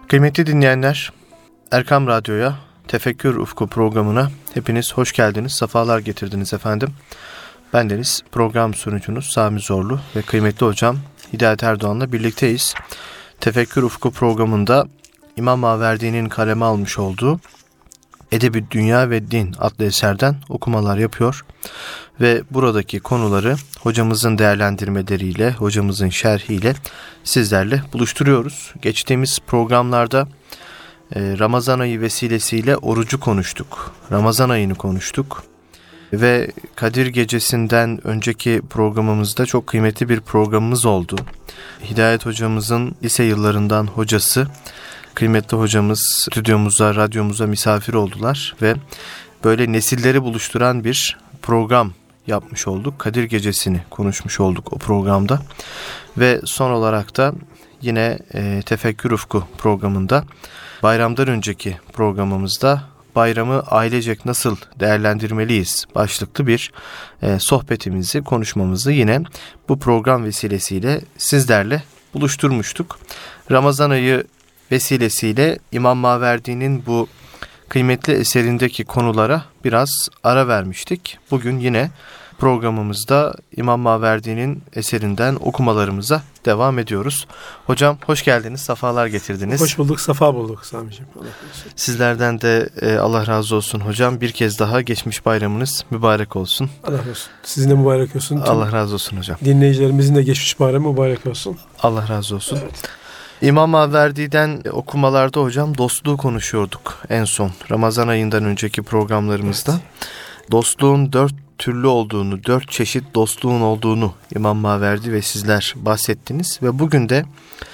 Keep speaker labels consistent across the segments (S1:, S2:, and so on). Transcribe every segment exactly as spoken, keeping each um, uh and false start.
S1: Kıymetli dinleyenler, Erkam Radyo'ya, Tefekkür Ufku programına hepiniz hoş geldiniz, sefalar getirdiniz efendim. Bendeniz program sunucunuz Sami Zorlu ve kıymetli hocam Hidayet Erdoğan'la birlikteyiz. Tefekkür Ufku programında İmam Maverdi'nin kaleme almış olduğu Edebi Dünya ve Din adlı eserden okumalar yapıyor ve buradaki konuları hocamızın değerlendirmeleriyle, hocamızın şerhiyle sizlerle buluşturuyoruz. Geçtiğimiz programlarda Ramazan ayı vesilesiyle orucu konuştuk, Ramazan ayını konuştuk ve Kadir Gecesi'nden önceki programımızda çok kıymetli bir programımız oldu. Hidayet hocamızın lise yıllarından hocası, kıymetli hocamız stüdyomuza, radyomuza misafir oldular ve böyle nesilleri buluşturan bir program yapmış olduk. Kadir Gecesi'ni konuşmuş olduk o programda ve son olarak da yine e, Tefekkür Ufku programında bayramdan önceki programımızda bayramı ailecek nasıl değerlendirmeliyiz başlıklı bir e, sohbetimizi, konuşmamızı yine bu program vesilesiyle sizlerle buluşturmuştuk. Ramazan ayı vesilesiyle İmam Maverdi'nin bu kıymetli eserindeki konulara biraz ara vermiştik. Bugün yine programımızda İmam Maverdi'nin eserinden okumalarımıza devam ediyoruz. Hocam hoş geldiniz, sefalar getirdiniz.
S2: Hoş bulduk, safa bulduk Sami'ciğim.
S1: Sizlerden de e, Allah razı olsun hocam. Bir kez daha geçmiş bayramınız mübarek olsun.
S2: Allah razı olsun. Sizin de mübarek olsun.
S1: Allah razı olsun hocam.
S2: Dinleyicilerimizin de geçmiş bayramı mübarek olsun.
S1: Allah razı olsun.
S2: Evet.
S1: İmam Maverdi'den okumalarda hocam dostluğu konuşuyorduk en son Ramazan ayından önceki programlarımızda. Evet. Dostluğun dört türlü olduğunu, dört çeşit dostluğun olduğunu İmam Maverdi ve sizler bahsettiniz ve bugün de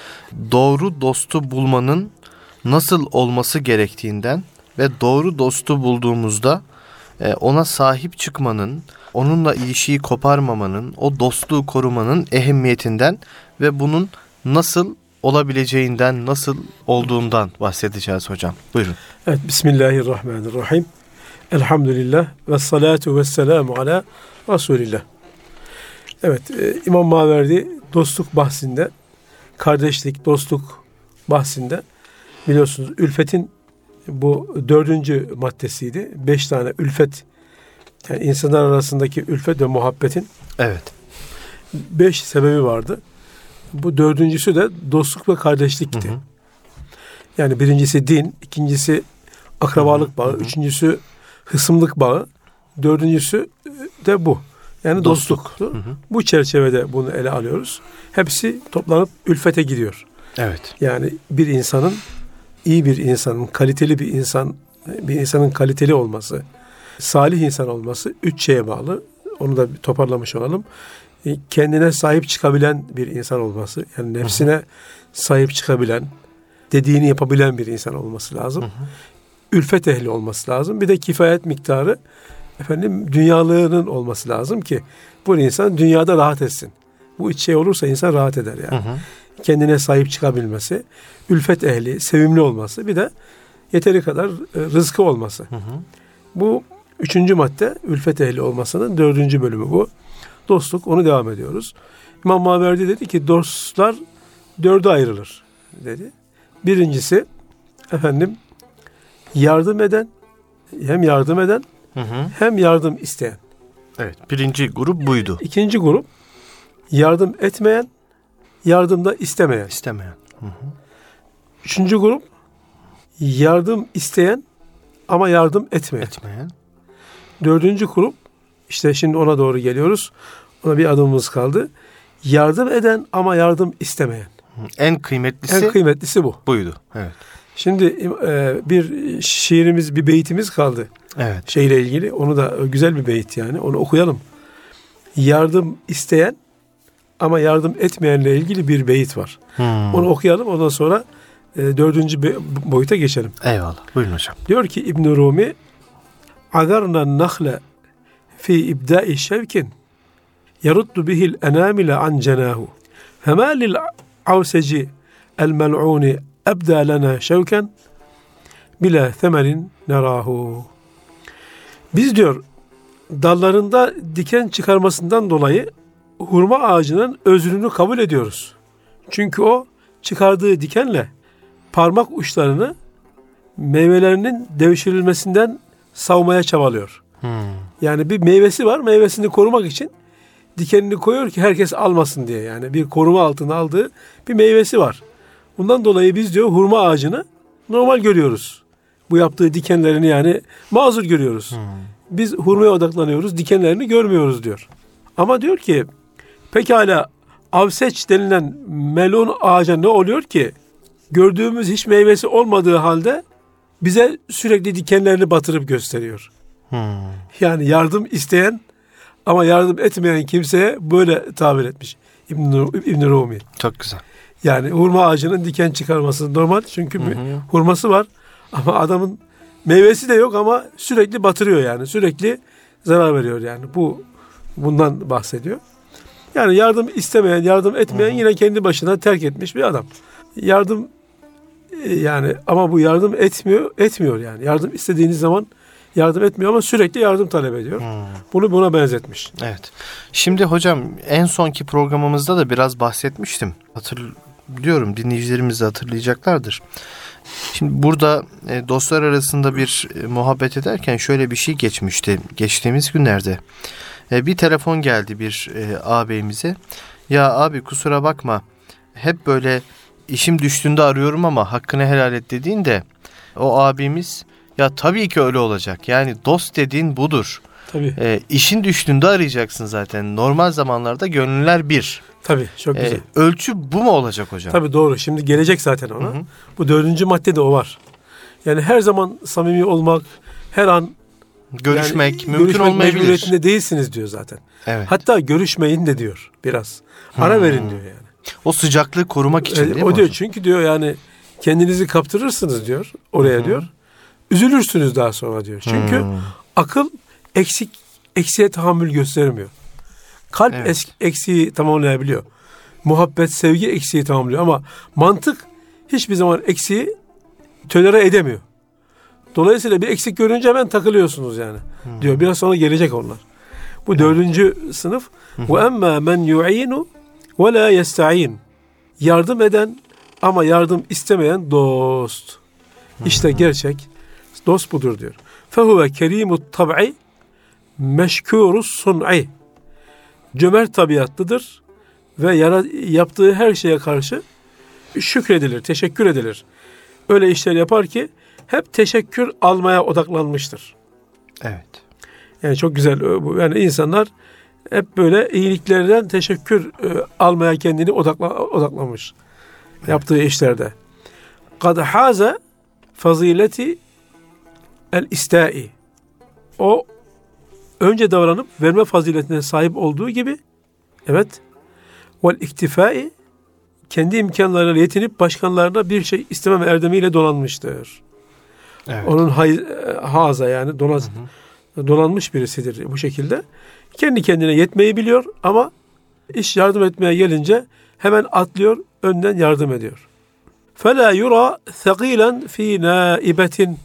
S1: doğru dostu bulmanın nasıl olması gerektiğinden ve doğru dostu bulduğumuzda ona sahip çıkmanın, onunla ilişkiyi koparmamanın, o dostluğu korumanın ehemmiyetinden ve bunun nasıl olabileceğinden, nasıl olduğundan bahsedeceğiz hocam. Buyurun.
S2: Evet, Bismillahirrahmanirrahim. Elhamdülillah ve salatu ve selamu ala Resulillah. Evet, e, İmam Maverdi dostluk bahsinde, kardeşlik, dostluk bahsinde biliyorsunuz ülfetin bu dördüncü maddesiydi. Beş tane ülfet, yani insanlar arasındaki ülfet ve muhabbetin
S1: evet.
S2: beş sebebi vardı. Bu dördüncüsü de dostluk ve kardeşlikti. Hı hı. Yani birincisi din, ikincisi akrabalık bağı, hı hı. üçüncüsü hısımlık bağı, dördüncüsü de bu. Yani dostluk. dostluk. Hı hı. Bu çerçevede bunu ele alıyoruz. Hepsi toplanıp ülfete gidiyor.
S1: Evet.
S2: Yani bir insanın, iyi bir insanın, kaliteli bir insan, bir insanın kaliteli olması, salih insan olması üç şeye bağlı. Onu da toparlamış olalım. Kendine sahip çıkabilen bir insan olması, yani nefsine hı hı. sahip çıkabilen, dediğini yapabilen bir insan olması lazım. Hı hı. Ülfet ehli olması lazım. Bir de kifayet miktarı, efendim, dünyalığının olması lazım ki bu insan dünyada rahat etsin. Bu üç şey olursa insan rahat eder yani. Hı hı. Kendine sahip çıkabilmesi, ülfet ehli, sevimli olması, bir de yeteri kadar rızkı olması. Hı hı. Bu üçüncü madde, ülfet ehli olmasının dördüncü bölümü bu. Dostluk, onu devam ediyoruz. İmam Maverdi dedi ki dostlar dörde ayrılır dedi. Birincisi efendim yardım eden, hem yardım eden hı hı. hem yardım isteyen.
S1: Evet, birinci grup buydu.
S2: İkinci grup yardım etmeyen, yardım da istemeyen.
S1: İstemeyen. Hı hı.
S2: Üçüncü grup yardım isteyen ama yardım etmeyen.
S1: Etmeyen.
S2: Dördüncü grup, İşte şimdi ona doğru geliyoruz. Ona bir adımımız kaldı. Yardım eden ama yardım istemeyen.
S1: En kıymetlisi.
S2: En kıymetlisi bu.
S1: Buydu. Evet.
S2: Şimdi e, bir şiirimiz, bir beytimiz kaldı.
S1: Evet.
S2: Şeyle ilgili. Onu da güzel bir beyt yani. Onu okuyalım. Yardım isteyen ama yardım etmeyenle ilgili bir beyit var. Hmm. Onu okuyalım. Ondan sonra e, dördüncü be- boyuta geçelim.
S1: Eyvallah. Buyurun hocam.
S2: Diyor ki İbn Rumi, agarna nahle fi ibda'i şevkin yaruddu bihil enamile an cenahu fema lil avseci el mel'uni ebda lena şevken bila themerin nerahu. Biz diyor dallarında diken çıkarmasından dolayı hurma ağacının özrünü kabul ediyoruz. Çünkü o çıkardığı dikenle parmak uçlarını meyvelerinin devşirilmesinden savmaya çabalıyor. Hmm. Yani bir meyvesi var, meyvesini korumak için dikenini koyuyor ki herkes almasın diye. Yani bir koruma altına aldığı bir meyvesi var. Bundan dolayı biz diyor hurma ağacını normal görüyoruz. Bu yaptığı dikenlerini yani mazur görüyoruz. Hmm. Biz hurmaya odaklanıyoruz, dikenlerini görmüyoruz diyor. Ama diyor ki pekala avseç denilen melon ağaca ne oluyor ki? Gördüğümüz hiç meyvesi olmadığı halde bize sürekli dikenlerini batırıp gösteriyor. Hmm. Yani yardım isteyen ama yardım etmeyen kimseye böyle tabir etmiş İbn-i İbn Rumi.
S1: Çok güzel.
S2: Yani hurma ağacının diken çıkarması normal çünkü hı hı. hurması var ama adamın meyvesi de yok ama sürekli batırıyor yani sürekli zarar veriyor yani bu bundan bahsediyor. Yani yardım istemeyen, yardım etmeyen hı hı. yine kendi başına terk etmiş bir adam. Yardım yani ama bu yardım etmiyor, etmiyor yani. Yardım istediğiniz zaman yardım etmiyor ama sürekli yardım talep ediyor. Hmm. Bunu buna benzetmiş.
S1: Evet. Şimdi hocam en sonki programımızda da biraz bahsetmiştim. Hatırlıyorum, dinleyicilerimiz de hatırlayacaklardır. Şimdi burada e, dostlar arasında bir e, muhabbet ederken şöyle bir şey geçmişti. Geçtiğimiz günlerde e, bir telefon geldi bir e, ağabeyimize. Ya abi kusura bakma hep böyle işim düştüğünde arıyorum ama hakkını helal et dediğinde o abimiz ya tabii ki öyle olacak. Yani dost dediğin budur.
S2: Tabii.
S1: E, işin düştüğünde arayacaksın zaten. Normal zamanlarda gönüller bir.
S2: Tabii çok güzel. E,
S1: ölçü bu mu olacak hocam?
S2: Tabii doğru. Şimdi gelecek zaten ona. Hı hı. Bu dördüncü maddede o var. Yani her zaman samimi olmak, her an
S1: görüşmek
S2: yani,
S1: mümkün
S2: görüşmek
S1: olmayabilir.
S2: Mecburiyetinde değilsiniz diyor zaten.
S1: Evet.
S2: Hatta görüşmeyin de diyor biraz. Ara hmm. verin diyor yani.
S1: O sıcaklığı korumak için değil
S2: e,
S1: mi
S2: o
S1: hocam?
S2: diyor çünkü diyor yani kendinizi kaptırırsınız diyor oraya Hı-hı. diyor. Üzülürsünüz daha sonra diyor. Çünkü hmm. akıl eksik eksiğe tahammül göstermiyor. Kalp evet. es, eksiği tamamlayabiliyor. Muhabbet, sevgi eksiği tamamlıyor ama mantık hiçbir zaman eksiği tolere edemiyor. Dolayısıyla bir eksik görünce hemen takılıyorsunuz yani. Hmm. Diyor biraz sonra gelecek onlar. Bu evet. dördüncü sınıf. Ve emmâ men yu'inu ve la yesta'in. Yardım eden ama yardım istemeyen dost. Hmm. İşte gerçek dost budur diyor. Fehuve kerimut tab'i meşkurus sun'i. Cömert tabiatlıdır ve yara, yaptığı her şeye karşı şükredilir, teşekkür edilir. Öyle işler yapar ki hep teşekkür almaya odaklanmıştır.
S1: Evet.
S2: Yani çok güzel. Yani insanlar hep böyle iyiliklerden teşekkür almaya kendini odakla, odaklamış. Evet. Yaptığı işlerde. Kad haza fazileti el istai. O önce davranıp verme faziletine sahip olduğu gibi evet vel iktifai kendi imkanlarıyla yetinip başkanlarına bir şey istememe erdemiyle donanmıştır. Evet. Onun hay, haza yani donaz, hı hı. donanmış birisidir bu şekilde. Kendi kendine yetmeyi biliyor ama iş yardım etmeye gelince hemen atlıyor, önden yardım ediyor. فَلَا يُرَى ثَقِيلًا ف۪ي نَائِبَةٍ.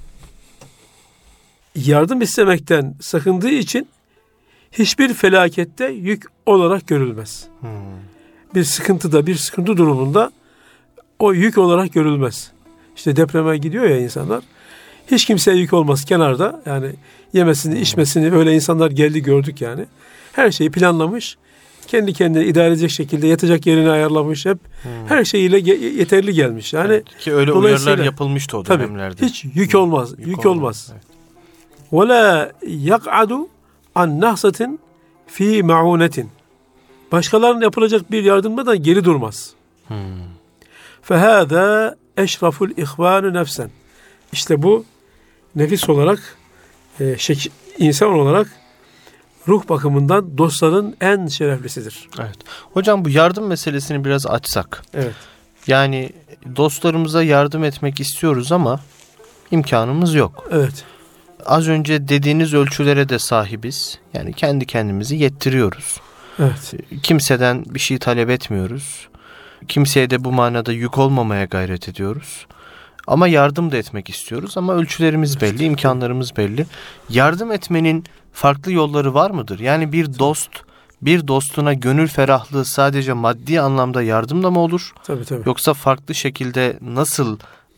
S2: Yardım istemekten sakındığı için hiçbir felakette yük olarak görülmez. Hmm. Bir sıkıntıda, bir sıkıntı durumunda o yük olarak görülmez. İşte depreme gidiyor ya insanlar. Hiç kimseye yük olmaz kenarda. Yani yemesini, hmm. içmesini öyle insanlar geldi gördük yani. Her şeyi planlamış. Kendi kendine idare edecek şekilde yatacak yerini ayarlamış hep. Hmm. Her şeyiyle yeterli gelmiş. Yani
S1: evet, ki öyle uyarılar yapılmıştı o dönemlerde.
S2: Tabii, hiç yük olmaz. Yük, yük olmaz. Evet. وَلَا يَقْعَدُ عَنْ نَحْسَةٍ ف۪ي مَعُونَةٍ. Başkalarının yapılacak bir yardımda da geri durmaz. Hmm. فَهَذَا اَشْرَفُ الْاِخْوَانُ نَفْسًا. İşte bu nefis olarak, e, şek- insan olarak ruh bakımından dostların en şereflisidir.
S1: Evet. Hocam bu yardım meselesini biraz açsak.
S2: Evet.
S1: Yani dostlarımıza yardım etmek istiyoruz ama imkanımız yok.
S2: Evet.
S1: Az önce dediğiniz ölçülere de sahibiz. Yani kendi kendimizi yettiriyoruz.
S2: Evet.
S1: Kimseden bir şey talep etmiyoruz. Kimseye de bu manada yük olmamaya gayret ediyoruz. Ama yardım da etmek istiyoruz ama ölçülerimiz belli, imkanlarımız belli. Yardım etmenin farklı yolları var mıdır? Yani bir dost, bir dostuna gönül ferahlığı sadece maddi anlamda yardımla mı olur?
S2: Tabii tabii.
S1: Yoksa farklı şekilde nasıl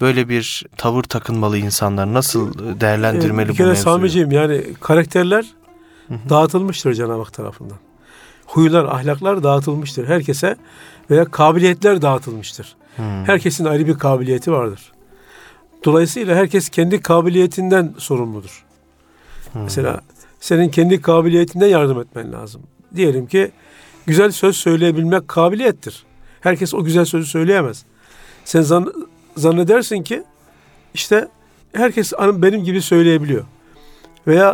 S1: böyle bir tavır takınmalı insanlar? Nasıl değerlendirmeli
S2: bir
S1: bu
S2: kere
S1: mevzuyu?
S2: Sami'ciğim, yani karakterler hı hı. dağıtılmıştır Cenab-ı Hak tarafından. Huylar, ahlaklar dağıtılmıştır herkese veya kabiliyetler dağıtılmıştır. Hmm. Herkesin ayrı bir kabiliyeti vardır. Dolayısıyla herkes kendi kabiliyetinden sorumludur. Hmm. Mesela senin kendi kabiliyetinden yardım etmen lazım. Diyelim ki güzel söz söyleyebilmek kabiliyettir. Herkes o güzel sözü söyleyemez. Sen zan, zannedersin ki işte herkes benim gibi söyleyebiliyor. Veya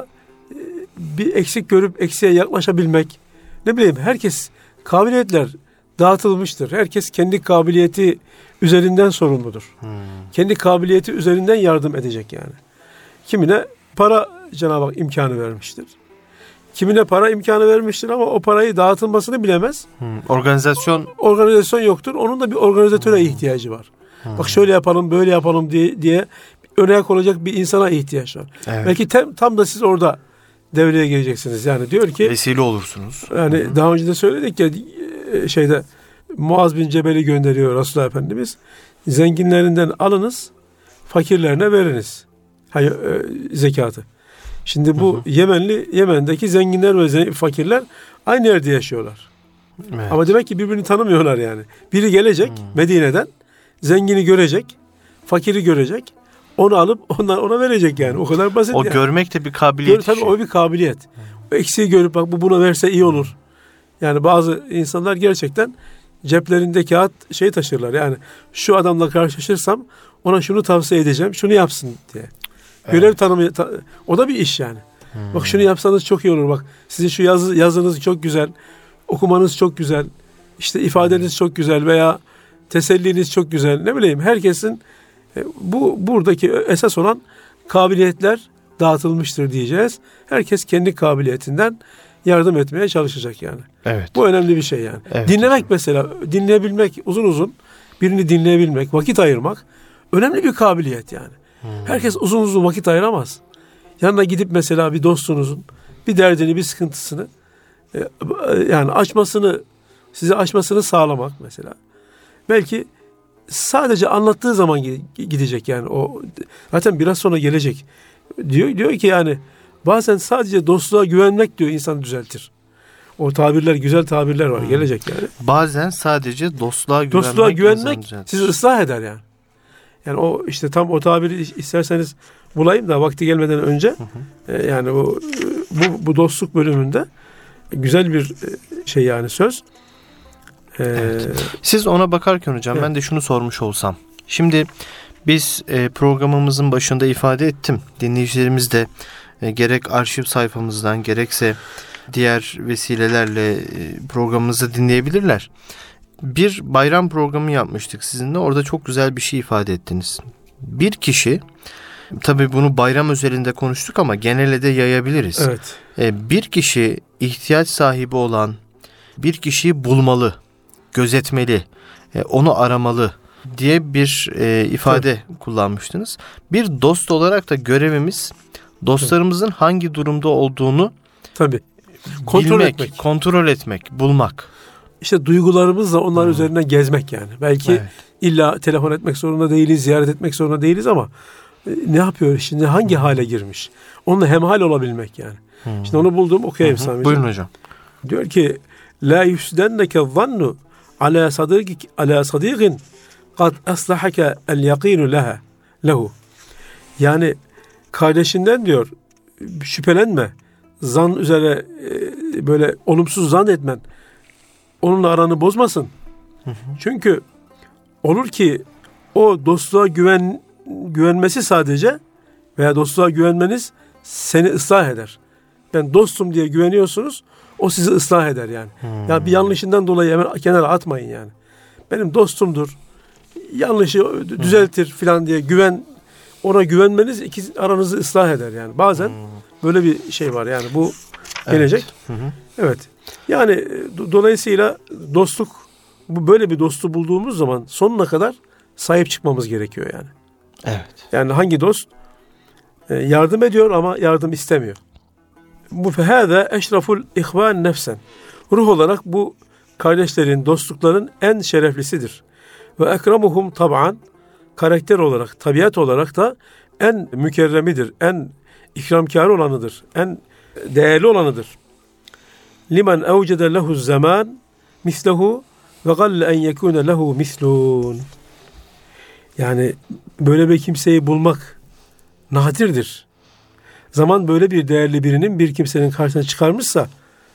S2: bir eksik görüp eksiğe yaklaşabilmek. Ne bileyim, herkes kabiliyetler dağıtılmıştır. Herkes kendi kabiliyeti üzerinden sorumludur. Hmm. Kendi kabiliyeti üzerinden yardım edecek yani. Kimine para Cenab-ı Hak imkanı vermiştir. Kimine para imkanı vermiştir ama o parayı dağıtılmasını bilemez.
S1: Hmm. Organizasyon
S2: organizasyon yoktur. Onun da bir organizatöre hmm. ihtiyacı var. Hmm. Bak şöyle yapalım, böyle yapalım diye, diye öne olacak bir insana ihtiyaç var. Evet. Belki tam, tam da siz orada devreye gireceksiniz. Yani diyor ki
S1: vesile olursunuz.
S2: Yani Hı-hı. daha önce de söyledik ya, şeyde Muaz bin Cebel'i gönderiyor Resulullah Efendimiz. Zenginlerinden alınız, fakirlerine veriniz. Hayır, e, zekatı. Şimdi bu Hı-hı. Yemenli Yemen'deki zenginler ve zengin, fakirler aynı yerde yaşıyorlar. Evet. Ama demek ki birbirini tanımıyorlar yani. Biri gelecek Hı-hı. Medine'den, zengini görecek, fakiri görecek. Onu alıp ondan ona verecek yani. O kadar basit.
S1: O
S2: yani.
S1: Görmek de bir kabiliyet.
S2: Gör, tabii o bir kabiliyet. O eksiği görüp bak bu buna verse iyi olur. Yani bazı insanlar gerçekten ceplerinde kağıt şey taşırlar. Yani şu adamla karşılaşırsam ona şunu tavsiye edeceğim, şunu yapsın diye. Evet. Görev tanımı ta, o da bir iş yani. Hmm. Bak şunu yapsanız çok iyi olur bak. Sizin şu yazı, yazınız çok güzel. Okumanız çok güzel. İşte ifadeniz çok güzel veya teselliniz çok güzel. Ne bileyim, herkesin bu buradaki esas olan kabiliyetler dağıtılmıştır diyeceğiz. Herkes kendi kabiliyetinden yardım etmeye çalışacak yani.
S1: Evet.
S2: Bu önemli bir şey yani.
S1: Evet,
S2: Dinlemek
S1: hocam.
S2: Mesela, dinleyebilmek, uzun uzun birini dinleyebilmek, vakit ayırmak önemli bir kabiliyet yani. Hmm. Herkes uzun uzun vakit ayıramaz. Yanına gidip mesela bir dostunuzun bir derdini, bir sıkıntısını yani açmasını, size açmasını sağlamak mesela. Belki sadece anlattığı zaman gidecek yani o zaten biraz sonra gelecek. Diyor diyor ki yani bazen sadece dostluğa güvenmek diyor insanı düzeltir. O tabirler, güzel tabirler var. Hmm. Gelecek yani.
S1: Bazen sadece dostluğa güvenmek,
S2: dostluğa güvenmek sizi ıslah eder yani. Yani o işte tam o tabiri isterseniz bulayım da vakti gelmeden önce hı hı. E, yani o bu bu dostluk bölümünde güzel bir şey yani söz. Ee,
S1: evet. Siz ona bakarken hocam evet. ben de şunu sormuş olsam. Şimdi biz e, programımızın başında ifade ettim. Dinleyicilerimiz de e, gerek arşiv sayfamızdan gerekse diğer vesilelerle e, programımızı dinleyebilirler. Bir bayram programı yapmıştık sizinle. Orada çok güzel bir şey ifade ettiniz. Bir kişi, tabii bunu bayram özelinde konuştuk ama genele de yayabiliriz.
S2: Evet.
S1: E, bir kişi ihtiyaç sahibi olan bir kişiyi bulmalı, gözetmeli, e, onu aramalı diye bir e, ifade evet. kullanmıştınız. Bir dost olarak da görevimiz dostlarımızın evet. hangi durumda olduğunu
S2: tabii kontrol
S1: bilmek,
S2: etmek,
S1: kontrol etmek, bulmak.
S2: İşte duygularımızla onlar hmm. üzerine gezmek yani. Belki evet. illa telefon etmek zorunda değiliz, ziyaret etmek zorunda değiliz ama e, ne yapıyor şimdi, hangi hmm. hale girmiş? Onunla hemhal olabilmek yani. Hmm. Şimdi onu buldum, okuyayım Sami.
S1: Buyurun hocam.
S2: Diyor ki la yusdenneke zannu ala sadık ala sadiqin kad aslahaka el yakinu leha lehu. Yani kardeşinden diyor şüphelenme. Zan üzere e, böyle olumsuz zan etmen onunla aranı bozmasın. Hı hı. Çünkü olur ki o dostluğa güven güvenmesi sadece veya dostluğa güvenmeniz seni ıslah eder. Ben dostum diye güveniyorsunuz, o sizi ıslah eder yani. Hmm. Ya bir yanlışından dolayı hemen kenara atmayın yani. Benim dostumdur, yanlışı düzeltir hmm. falan diye güven, ona güvenmeniz ikisi aranızı ıslah eder yani. Bazen hmm. böyle bir şey var yani, bu gelecek. Evet. Hı hı. Evet. Yani do- dolayısıyla dostluk, bu böyle bir dostu bulduğumuz zaman sonuna kadar sahip çıkmamız gerekiyor yani.
S1: Evet.
S2: Yani hangi dost e, yardım ediyor ama yardım istemiyor. Bu fehâze eşraful ihvan nefsen. Ruh olarak bu kardeşlerin, dostlukların en şereflisidir. Ve ekremuhum tab'an. karakter olarak, tabiat olarak da en mükerremidir, en ikramkârı olanıdır, en değerli olanıdır. Limen evcede lehu zaman mislehu ve galle en yekune lehu mislun. Yani böyle bir kimseyi bulmak nadirdir. Zaman böyle bir değerli birinin bir kimsenin karşısına çıkarmışsa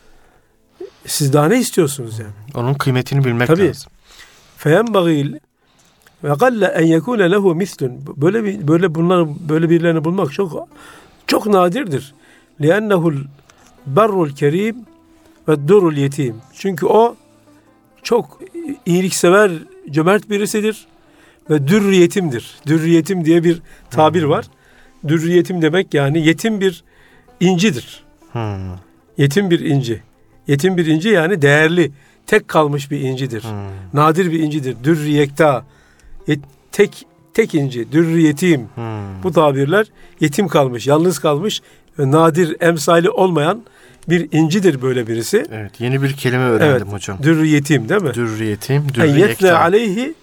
S2: siz daha ne istiyorsunuz yani?
S1: Onun kıymetini bilmek
S2: Tabii.
S1: lazım.
S2: Feyenbagî ve galle en yekune lehu mislun. Böyle bir böyle bunlar böyle birilerini bulmak çok çok nadirdir. Li'ennehu'l berrul kerim ve durul yetim. Çünkü o çok iyiliksever, cömert birisidir ve dürr yetimdir. Dürr yetim diye bir tabir var. Dürr yetim demek yani yetim bir incidir.
S1: Hmm.
S2: Yetim bir inci. Yetim bir inci yani değerli, tek kalmış bir incidir.
S1: Hmm.
S2: Nadir bir incidir. Dürr yekta. Yet, tek tek inci, dürr yetim.
S1: Hmm.
S2: Bu tabirler yetim kalmış, yalnız kalmış ve nadir, emsali olmayan bir incidir böyle birisi.
S1: Evet, yeni bir kelime öğrendim
S2: Evet,
S1: hocam.
S2: Dürr yetim değil mi?
S1: Dürr yetim, dürr
S2: En yetle
S1: yekta.
S2: aleyhi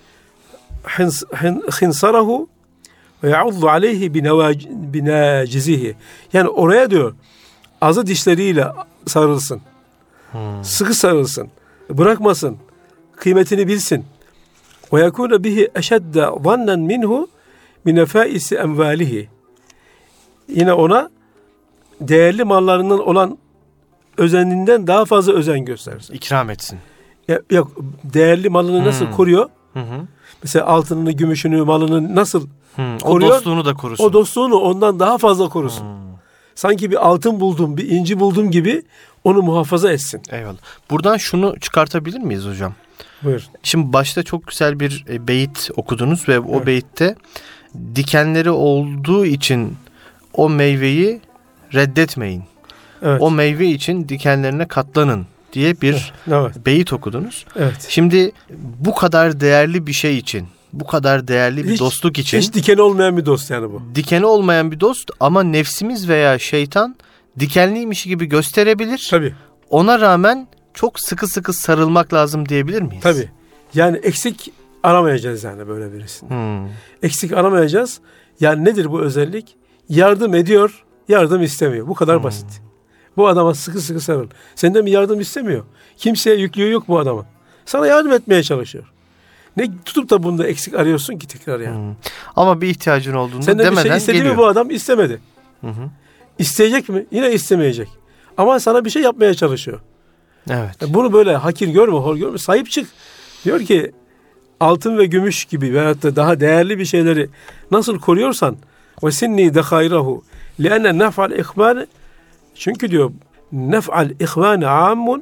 S2: khinsarahu ve ya'uddu aleyhi binacizihi. Yani oraya diyor azı dişleriyle sarılsın.
S1: Hmm.
S2: Sıkı sarılsın. Bırakmasın. Kıymetini bilsin. Ve yekûne bihi eşedde zannen minhu min nefâisi envâlihi. Yine ona değerli mallarından olan özeninden daha fazla özen göstersin.
S1: İkram etsin.
S2: Ya, yok, değerli malını nasıl
S1: Hmm.
S2: koruyor?
S1: Hı hı.
S2: Mesela altınını, gümüşünü, malını nasıl
S1: Hmm. O
S2: koruyor?
S1: dostluğunu da korusun.
S2: O dostluğunu ondan daha fazla korusun.
S1: Hmm.
S2: Sanki bir altın buldum, bir inci buldum gibi onu muhafaza etsin.
S1: Eyvallah. Buradan şunu çıkartabilir miyiz hocam?
S2: Buyur.
S1: Şimdi başta çok güzel bir e, beyit okudunuz ve o
S2: Evet.
S1: beyitte dikenleri olduğu için o meyveyi reddetmeyin.
S2: Evet.
S1: O meyve için dikenlerine katlanın diye bir
S2: Evet.
S1: beyit okudunuz.
S2: Evet.
S1: Şimdi bu kadar değerli bir şey için, bu kadar değerli bir
S2: Hiç-
S1: dostluk için
S2: Hiç dikeni olmayan bir dost yani bu.
S1: dikeni olmayan bir dost ama nefsimiz veya şeytan dikenliymiş gibi gösterebilir.
S2: Tabii.
S1: Ona rağmen çok sıkı sıkı sarılmak lazım diyebilir miyiz?
S2: Tabii. Yani eksik aramayacağız yani böyle birisini.
S1: Hmm.
S2: Eksik aramayacağız. Yani nedir bu özellik? Yardım ediyor, yardım istemiyor. Bu kadar
S1: Hmm.
S2: basit. Bu adama sıkı sıkı sarıl. Senden bir yardım istemiyor. Kimseye yüklüğü yok bu adamın. Sana yardım etmeye çalışıyor. Ne tutup da bunda eksik arıyorsun ki tekrar yani.
S1: Hmm. Ama bir ihtiyacın olduğunda
S2: Senden bir
S1: demeden
S2: şey istedi
S1: geliyor.
S2: mi bu adam? İstemedi.
S1: Hı hı.
S2: İsteyecek mi? Yine istemeyecek. Ama sana bir şey yapmaya çalışıyor.
S1: Evet.
S2: Bunu böyle hakir görme, hor görme. Sahip çık. Diyor ki altın ve gümüş gibi veyahut da daha değerli bir şeyleri nasıl koruyorsan ve sinni dehayrahu li'enne nef'al ihvan, çünkü diyor nef'al ihvan amun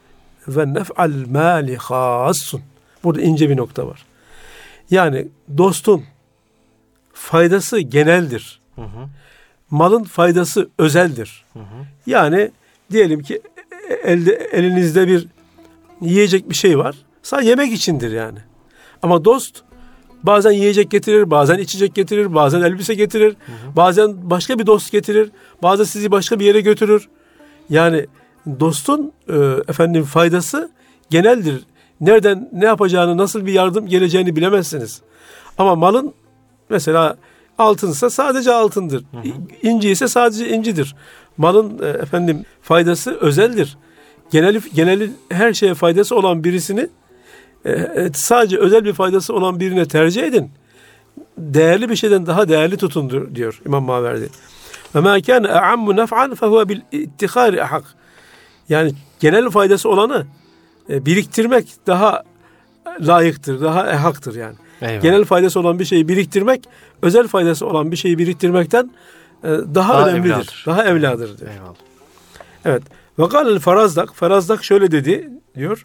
S2: ve nef'al mali khassun. Burada ince bir nokta var. Yani dostun faydası geneldir.
S1: Hı hı.
S2: Malın faydası özeldir.
S1: Hı hı.
S2: Yani diyelim ki elde elinizde bir yiyecek bir şey var. Sadece yemek içindir yani. Ama dost bazen yiyecek getirir, bazen içecek getirir, bazen elbise getirir, hı hı. bazen başka bir dost getirir, bazen sizi başka bir yere götürür. Yani dostun e, efendim faydası geneldir. Nereden ne yapacağını, nasıl bir yardım geleceğini bilemezsiniz. Ama malın mesela altınsa sadece altındır. Hı hı. İnci ise sadece incidir. Malın e, efendim faydası özeldir. Genel geneli her şeye faydası olan birisini e, sadece özel bir faydası olan birine tercih edin. Değerli bir şeyden daha değerli tutun diyor İmam Maverdi. Ve ma kana a'ammu naf'an fe huve bil ittihari ahak. Yani genel faydası olanı e, biriktirmek daha layıktır, daha ehaktır yani.
S1: Eyvallah.
S2: Genel faydası olan bir şeyi biriktirmek, özel faydası olan bir şeyi biriktirmekten e, daha,
S1: Daha
S2: önemlidir.
S1: evladır.
S2: Daha evladır diyor.
S1: Eyvallah.
S2: Evet. Ve kâlel Farazdak, Farazdak şöyle dedi diyor.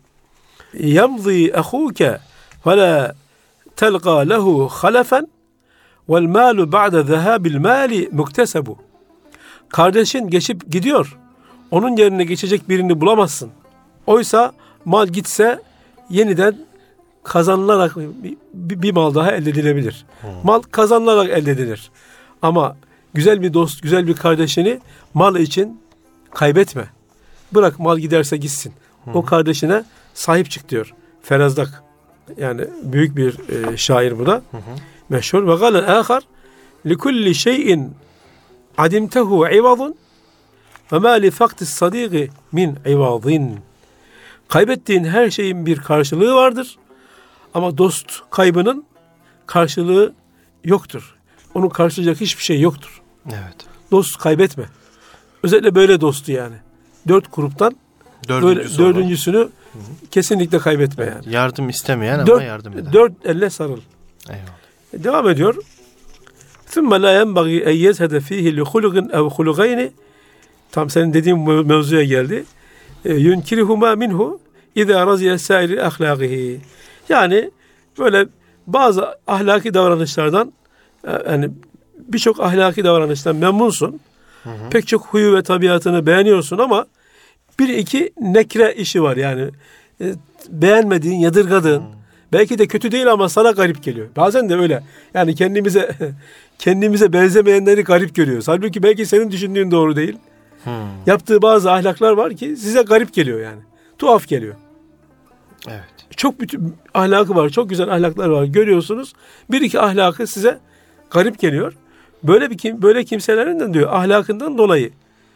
S2: Yamzi ahuke ve la telqa lehu halefen vel malu ba'de zehabil mali muktesebu. Kardeşin geçip gidiyor. Onun yerine geçecek birini bulamazsın. Oysa mal gitse yeniden kazanılarak bir, bir mal daha elde edilebilir. Hmm. Mal kazanılarak elde edilir. Ama güzel bir dost, güzel bir kardeşini mal için kaybetme. Bırak mal giderse gitsin. Hmm. O kardeşine sahip çık diyor. Ferazdak. Yani büyük bir e, şair bu da. Hmm. meşhur. Ve gâlen âkhar likulli şeyin adimtehu ivadun ve mâ li faktis sadîgı min ivadin. Kaybettiğin her şeyin bir karşılığı vardır. Ama dost kaybının karşılığı yoktur. Onun karşılayacak hiçbir şey yoktur.
S1: Evet.
S2: Dost kaybetme. Özellikle böyle dostu yani. Dört gruptan
S1: Dördüncüsü
S2: böyle, dördüncüsünü Hı-hı. kesinlikle kaybetme yani.
S1: Yardım istemeyen
S2: dört,
S1: ama yardım eden.
S2: Dört elle sarıl.
S1: Eyvallah.
S2: Devam ediyor. ثُمَّ لَا يَنْبَغِي اَنْ يَزْهَدَ ف۪يهِ لِخُلُقٍ اَوْ خُلُقَيْنِ. Tam senin dediğin mevzuya geldi. يُنْكِرِهُمَا minhu اِذَا رَزِيَ سَائِرِ اَخْلَاقِهِ. Yani böyle bazı ahlaki davranışlardan, yani birçok ahlaki davranıştan memnunsun. Hı hı. Pek çok huyu ve tabiatını beğeniyorsun ama bir iki nekre işi var yani. E, beğenmediğin, yadırgadığın. Hı. Belki de kötü değil ama sana garip geliyor. Bazen de öyle. Yani kendimize kendimize benzemeyenleri garip görüyoruz. Halbuki belki senin düşündüğün doğru değil. Hı. Yaptığı bazı ahlaklar var ki size garip geliyor yani. Tuhaf geliyor.
S1: Evet.
S2: Çok bütün ahlakı var. Çok güzel ahlaklar var. Görüyorsunuz. Bir iki ahlakı size garip geliyor. Böyle bir kim böyle kimselerin de diyor ahlakından dolayı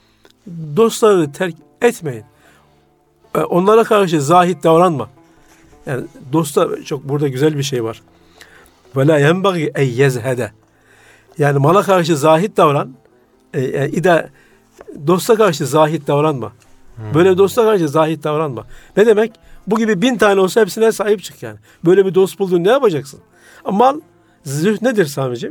S2: dostları terk etmeyin. Onlara karşı zahit davranma. Yani dosta çok burada güzel bir şey var. Ve la yenbagi en yezhede. Yani mala karşı zahit davran. E, e, ida dosta karşı zahit davranma. Hmm. Böyle dosta karşı zahit davranma. Ne demek? Bu gibi bin tane olsa hepsine sahip çık yani. Böyle bir dost buldun ne yapacaksın? Ama mal zühd nedir Sami'ciğim?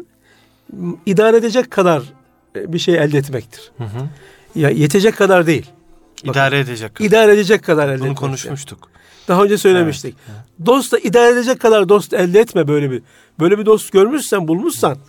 S2: İdare edecek kadar bir şey elde etmektir. Hı hı. Ya yetecek kadar değil.
S1: İdare
S2: Bakın,
S1: edecek kadar.
S2: İdare edecek kadar elde etmek.
S1: Bunu konuşmuştuk.
S2: Yani. Daha önce söylemiştik. Evet. Dost da idare edecek kadar dost elde etme böyle bir. Böyle bir dost görmüşsen, bulmuşsan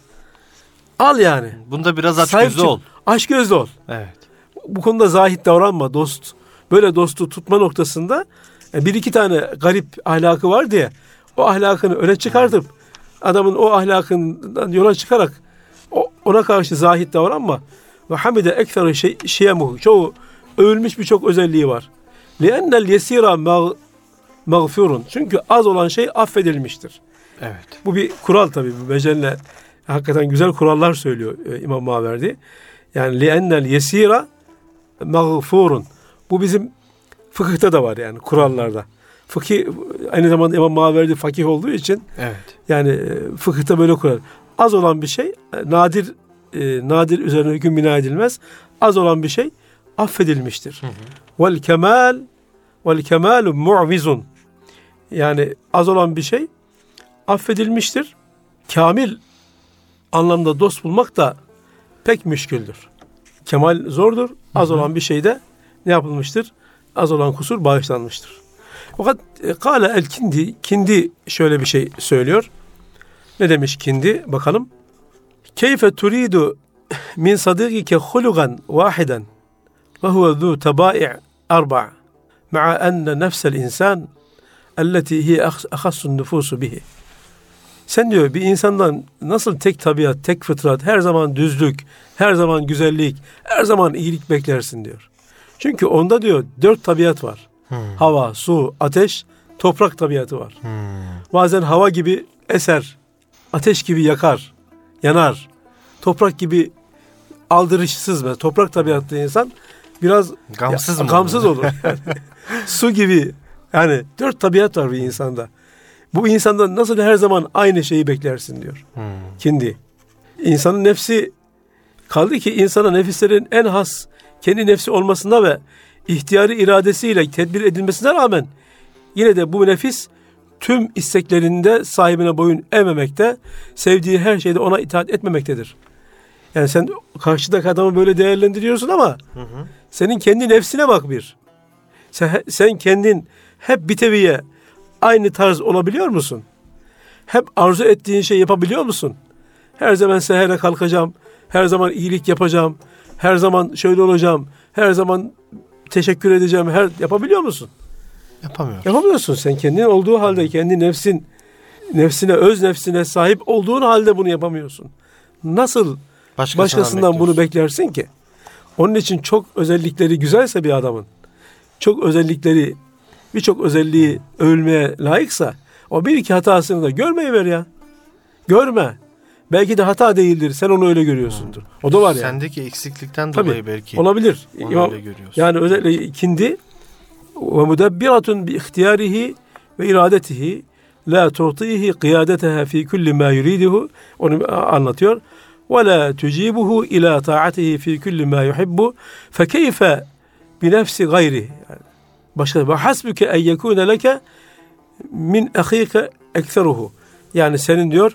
S2: al yani.
S1: Bunda biraz açgözlü ol.
S2: Açgözlü ol.
S1: Evet.
S2: Bu konuda zahit davranma dost. Böyle dostu tutma noktasında bir iki tane garip ahlakı var diye o ahlakını öne çıkartıp adamın o ahlakından yola çıkarak o, ona karşı zahit davranma. Ve hamide ekseru şey, şeyemuhu. Çoğu övülmüş birçok özelliği var. Li'ennel yesira mağfurun. Çünkü az olan şey affedilmiştir.
S1: Evet.
S2: Bu bir kural tabii. Bu Mecelle hakikaten güzel kurallar söylüyor e, İmam Maverdi. Yani li'ennel yesira mağfurun. Bu bizim fıkıhta da var yani kurallarda. Fıkih aynı zamanda İmam Maverdi fakih olduğu için
S1: evet.
S2: Yani e, fıkıhta böyle kural. Az olan bir şey nadir e, nadir üzerine hüküm bina edilmez. Az olan bir şey affedilmiştir. Vel kemal vel kemalu mu'vizun. Yani az olan bir şey affedilmiştir. Kamil anlamda dost bulmak da pek müşküldür. Kemal zordur. Az hı hı. olan bir şeyde ne yapılmıştır? Az olan kusur bağışlanmıştır. Fakat kâle el kindi, kindi şöyle bir şey söylüyor. Ne demiş Kindi? Bakalım. Keyfe turidu min sadîgike hulugan vâhiden ve huve zû tabâi' arba' ma'a enne nefsel insan elleti hiye ahassun nüfusu bihi. Sen diyor bir insandan nasıl tek tabiat, tek fıtrat, her zaman düzlük, her zaman güzellik, her zaman iyilik beklersin diyor. Çünkü onda diyor dört tabiat var. Hmm. Hava, su, ateş, toprak tabiatı var. Hmm. Bazen hava gibi eser, ateş gibi yakar, yanar. Toprak gibi aldırışsız ve toprak tabiatlı insan biraz
S1: gamsız,
S2: ya,
S1: mı
S2: gamsız olur. Yani, su gibi yani dört tabiat var bir insanda. Bu insandan nasıl her zaman aynı şeyi beklersin diyor. Hmm. Kindi. İnsanın nefsi kaldı ki insana nefislerin en has kendi nefsi olmasına ve ihtiyari iradesiyle tedbir edilmesine rağmen yine de bu nefis tüm isteklerinde sahibine boyun eğmemekte, sevdiği her şeyde ona itaat etmemektedir. Yani sen karşıdaki adamı böyle değerlendiriyorsun ama hı hı. senin kendi nefsine bak bir. Sen, sen kendin hep biteviye aynı tarz olabiliyor musun? Hep arzu ettiğin şey yapabiliyor musun? Her zaman sehere kalkacağım, her zaman iyilik yapacağım, her zaman şöyle olacağım, her zaman teşekkür edeceğim, her yapabiliyor musun?
S1: Yapamıyorsun.
S2: Yapamıyorsun. Sen kendin olduğu halde, kendi nefsin, nefsine, öz nefsine sahip olduğun halde bunu yapamıyorsun. Nasıl başkasından, başkasından bunu beklersin ki? Onun için çok özellikleri güzelse bir adamın, çok özellikleri, birçok özelliği övülmeye layıksa, o bir iki hatasını da görmeyi ver ya. Görme. Belki de hata değildir. Sen onu öyle görüyorsundur. O da var yani.
S1: Sendeki eksiklikten
S2: Tabii,
S1: dolayı belki.
S2: Olabilir.
S1: Onu
S2: İmam,
S1: öyle görüyorsun.
S2: yani özellikle ikindi ve mudebbiratun bi ihtiyarihi ve iradetihi la tu'tihi kıyadeteha fi kulli ma yuriduhu. Onu anlatıyor. Ve la tucibuhu ila ta'atihi fi kulli ma yuhibbu. Fe keyfe bi nefsi gayri. Başka ve hasbuke en yekune leke min ahike ekseruhu. Yani senin diyor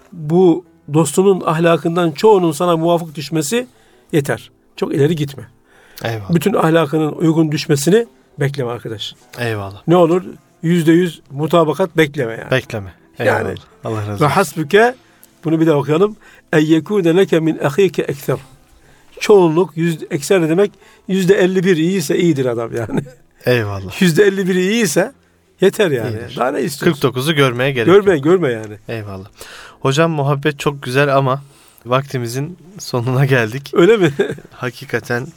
S2: bu dostunun ahlakından çoğunun sana muvafık düşmesi yeter. Çok ileri gitme.
S1: Eyvallah.
S2: Bütün ahlakının uygun düşmesini bekleme arkadaş.
S1: Eyvallah.
S2: Ne olur? Yüzde yüz mutabakat bekleme yani.
S1: Bekleme. Eyvallah.
S2: Yani.
S1: Allah razı
S2: Ve
S1: olsun.
S2: hasbuke, bunu bir daha okuyalım. En yekûne leke min ahike ekser. Çoğunluk, yüz, ekser ne demek? Yüzde elli bir iyiyse iyidir adam yani.
S1: Eyvallah.
S2: Yüzde elli bir iyiyse yeter yani.
S1: İyidir.
S2: Daha ne istiyorsun?
S1: kırk dokuzu görmeye gerek
S2: Görme,
S1: yok.
S2: görme yani.
S1: Eyvallah. Hocam muhabbet çok güzel ama vaktimizin sonuna geldik.
S2: Öyle mi?
S1: Hakikaten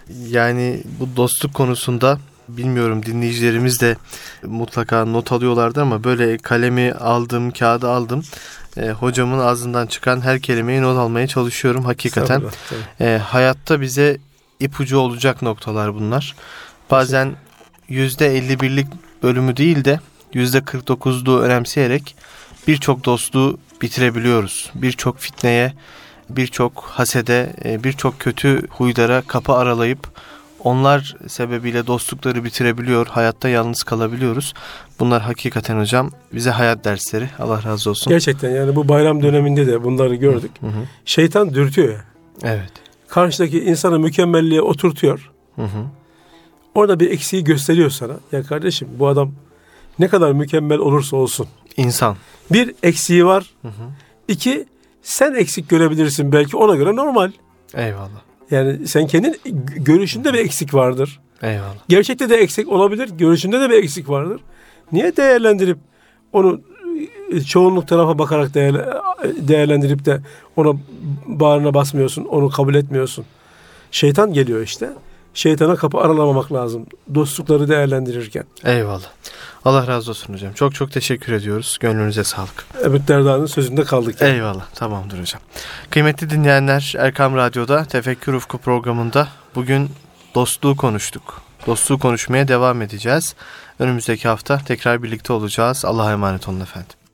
S1: yani bu dostluk konusunda bilmiyorum, dinleyicilerimiz de mutlaka not alıyorlardı ama böyle kalemi aldım, kağıdı aldım. E, hocamın ağzından çıkan her kelimeyi not almaya çalışıyorum. Hakikaten e, hayatta bize ipucu olacak noktalar bunlar. Bazen yüzde elli birlik bölümü değil de yüzde kırk dokuzluğu önemseyerek birçok dostluğu bitirebiliyoruz. Birçok fitneye, birçok hasede, birçok kötü huylara kapı aralayıp onlar sebebiyle dostlukları bitirebiliyor. Hayatta yalnız kalabiliyoruz. Bunlar hakikaten hocam bize hayat dersleri. Allah razı olsun.
S2: Gerçekten yani bu bayram döneminde de bunları gördük.
S1: Hı hı.
S2: Şeytan dürtüyor ya.
S1: Evet.
S2: Karşıdaki insanı mükemmelliğe oturtuyor.
S1: Hı hı.
S2: Orada bir eksiği gösteriyor sana. Ya kardeşim, bu adam ne kadar mükemmel olursa olsun.
S1: İnsan.
S2: Bir, eksiği var.
S1: Hı hı.
S2: İki, sen eksik görebilirsin belki, ona göre normal.
S1: Eyvallah.
S2: Yani sen kendin görüşünde bir eksik vardır.
S1: Eyvallah.
S2: Gerçekte de eksik olabilir. Görüşünde de bir eksik vardır. Niye değerlendirip onu çoğunluk tarafa bakarak değerlendirip de ona bağrına basmıyorsun, onu kabul etmiyorsun? Şeytan geliyor işte. Şeytana kapı aralamamak lazım dostlukları değerlendirirken.
S1: Eyvallah. Allah razı olsun hocam. Çok çok teşekkür ediyoruz. Gönlünüze sağlık.
S2: Ebu Derda'nın sözünde kaldık. Yani.
S1: Eyvallah. Tamamdır hocam. Kıymetli dinleyenler, Erkam Radyo'da Tefekkür Ufku programında bugün dostluğu konuştuk. Dostluğu konuşmaya devam edeceğiz. Önümüzdeki hafta tekrar birlikte olacağız. Allah'a emanet olun efendim.